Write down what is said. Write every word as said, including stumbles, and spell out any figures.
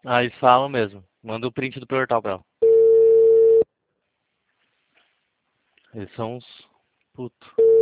Ah, eles falam mesmo. Manda o print do portal pra ela. Eles são uns putos.